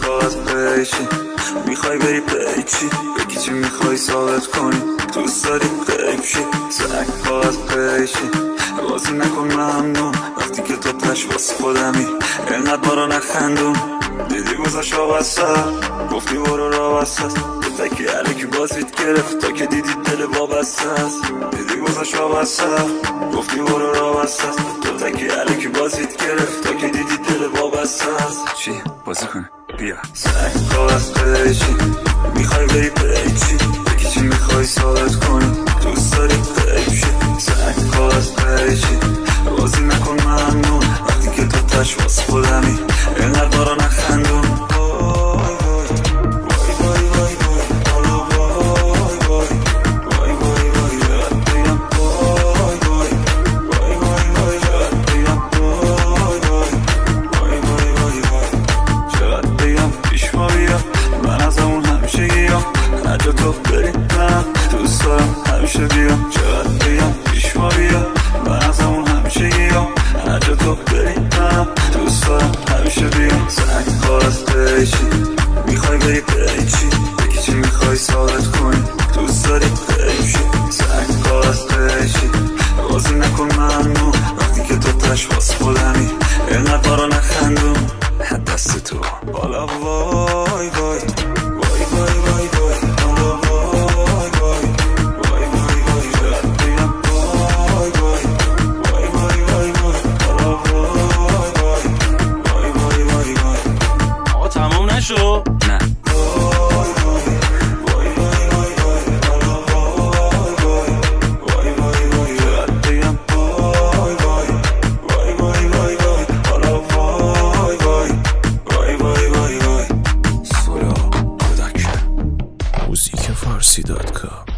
کاغذ پیشی میخوای بری پیچی بگی چی میخوای ثابت کنی دوست داری غیب شی سنگ کاغذ پیشی بازی نکن ممنون وقتی که تو تش واسه خودمی اینقدر ما رو نخندون دیدی گذاشت واسه گفتی برو را واسه تو تکی علیکی بازیت گرفت تا که دیدی دل وابسته است دیدی گذاشت واسه گفتی برو را واسه تو تکی علیکی بازیت گرفت تا که دیدی دل وابسته است چی بازی کنه بیا سنگ کاغذ پیشی میخوای بری پیچی بگی چی میخوای ثابت کنی دوست داری غیب شی سنگ کاغذ پیچی بازی نکن ممنون وقتی که تو تش واسه خودمی اینقدر ما رو نخندون هرجا تو بری منم دوست دارم همیشه بیام چقدر بگم پیش ما بیا من از همون همیشه گیام هرجا تو بری منم دوست دارم همیشه بیام سنگ کاغذ پیچی میخوای بری پیچی بگی چی میخوای ثابت کنی دوست داری غیب شی سنگ کاغذ پیچی بازی نکن ممنون وقتی که تو تش واسه خودمی اینقدر ما رو نخندون دست تو بالا وای وای شو نه موزیک فارسی.com